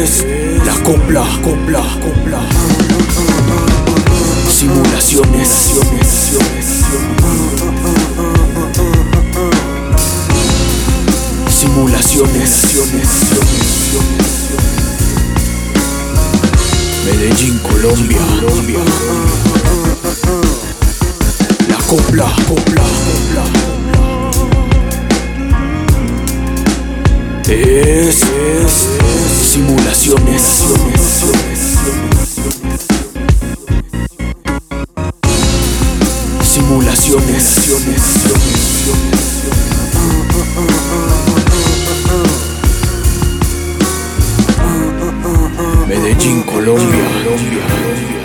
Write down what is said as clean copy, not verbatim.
es la copla. Simulaciones. Medellín, Colombia. La copla. Es simulaciones. Medellín, Colombia.